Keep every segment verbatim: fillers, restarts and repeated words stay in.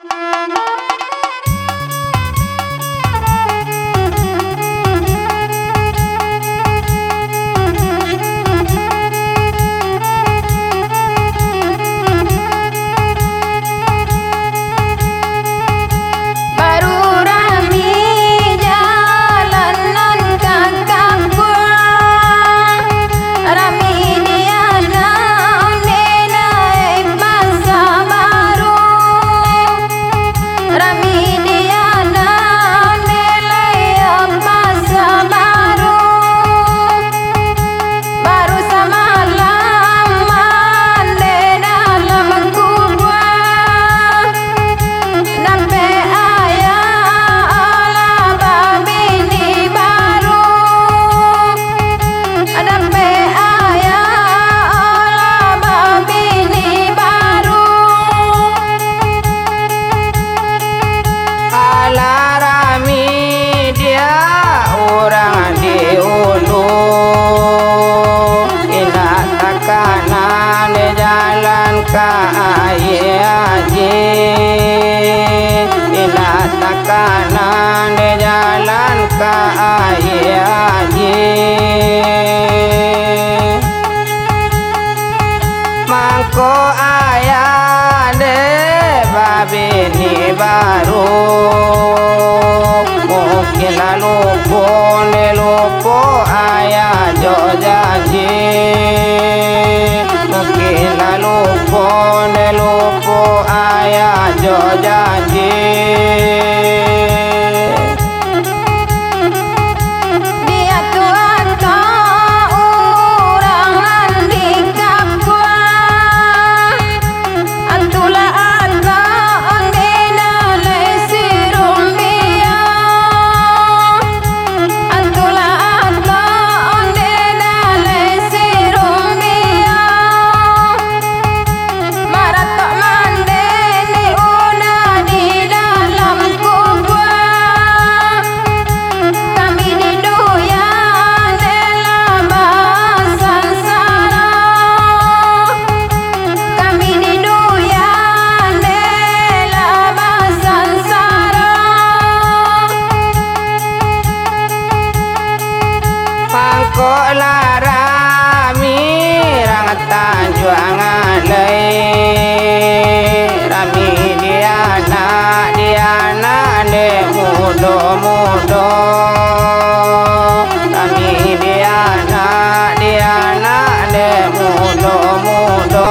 kanan di jalan ka aji mangko ayah de babini baru mungkin lupo ne lupo ayah jo janji mungkin lupo ne lupo ayah jo janji. Kok larami rang tanjuang alai rami diana diana de mudo mudo rami diana diana de mudo mudo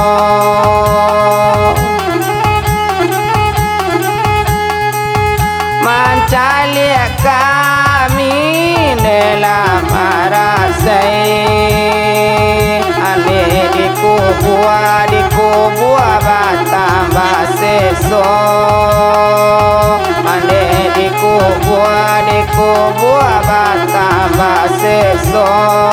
mancalia kami dalam arasai ane di kubua di kubua batambah seso ane di kubua di kubua batambah seso.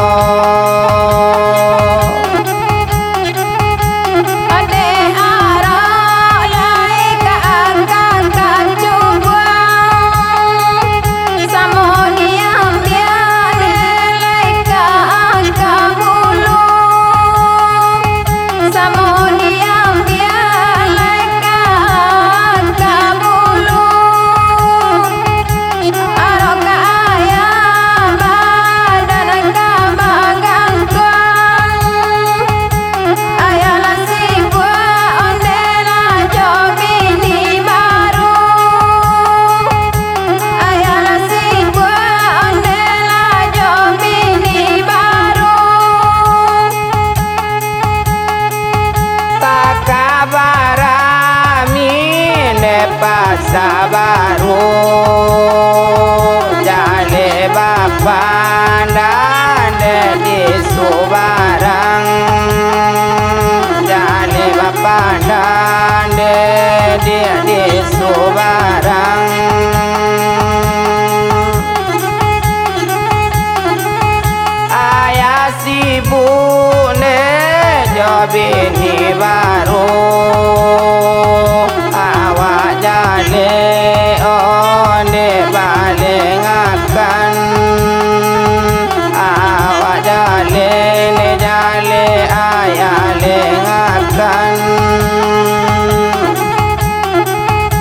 Sabaru jale bapak dan di Subarang jale bapak dan di di Subarang ayah sibu ne jobini baru jale onde baling akan awak jale ne jale ayah lengakan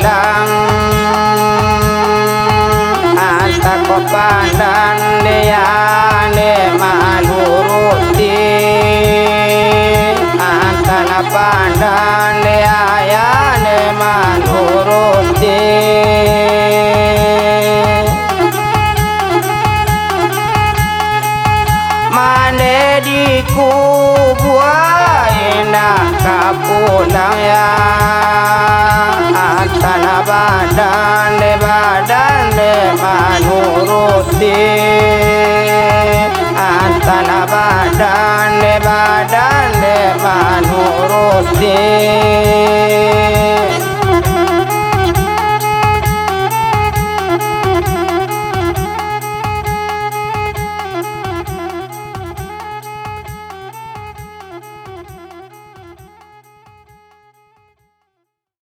lang anta ko pandan deyane manuruti anta na pandan deyane manuruti mane di kubuai nak kapulang ya antana badan de badan de manuruti antana badan de badan de manuruti